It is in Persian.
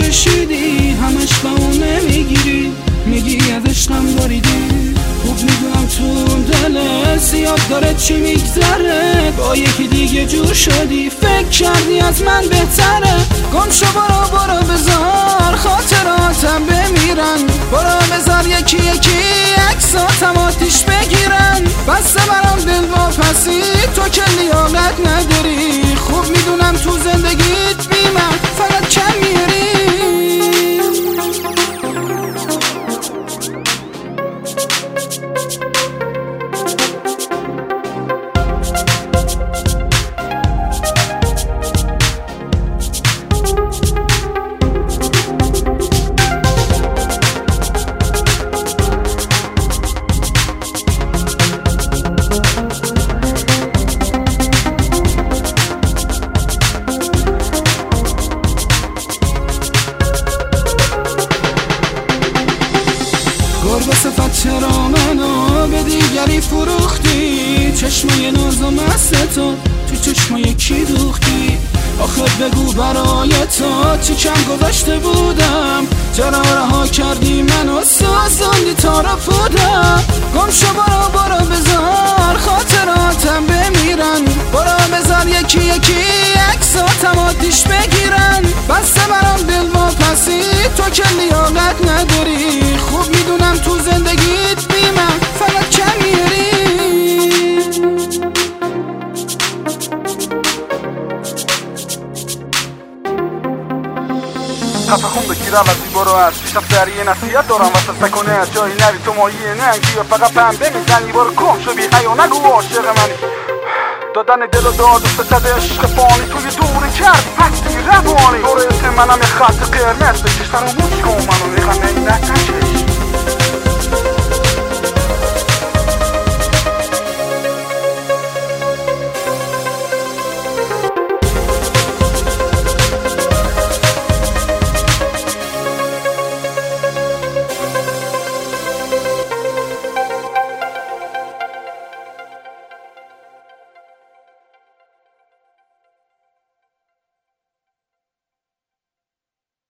کشیدی، همش با اون نمیگیری، میگی از عشقم باریدی. خوب میدونم تو اون دلت زیاد داره چی میگذره، با یکی دیگه جور شدی، فکر کردی از من بهتره. گم شو برو بذار خاطراتم بمیرن، برو بذار یکی یکی عکساتم آتیش بگیرن. بسته برام دل واپسی، تو که لیاقت نداری. خوب میدونم تو زندگیت بی من فقط کم میری. گربه صفت چرا منو به دیگری فروختی؟ چشمای ناز و مست تو چشمای کی دوختی؟ آخه بگو برای تو چی کم گذاشته بودم؟ چرا رها کردی منو سازوندی تا رفودم؟ گم شو برو بذار خاطراتم بمیرن، برو بذار یکی یکی عکساتم آتیش بگیرن. بسته برام دل واپسی، تو که لیاقت نداری. خوب میدونم تو زندگیت بی من فقط کم میری. خفه خون بگیرم از دیوارو از پیشم سریع نصیحت دارم واسه سکنه از جایی نری تو ماهی ننگی و فقط پنبه میزنی. برو کم شو بی حیا نگو عاشق منی. دادن دل و داد و ستد عشق فانی توی دوری کردی هستی روانی. برو منم یه خط قرمز بکش فراموش کن منو میخوام نتکش.